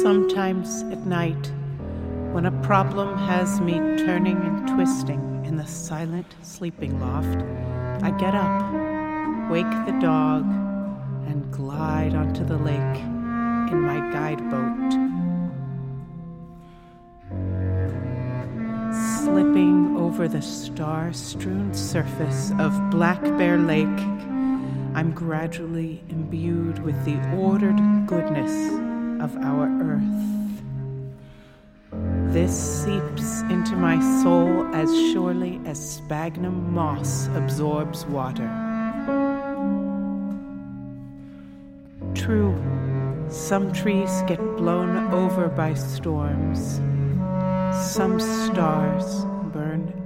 Sometimes at night, when a problem has me turning and twisting in the silent sleeping loft, I get up, wake the dog, and glide onto the lake in my guide boat. Slipping over the star-strewn surface of Black Bear Lake, I'm gradually imbued with the ordered goodness of our earth. This seeps into my soul as surely as sphagnum moss absorbs water. True, some trees get blown over by storms. Some stars burn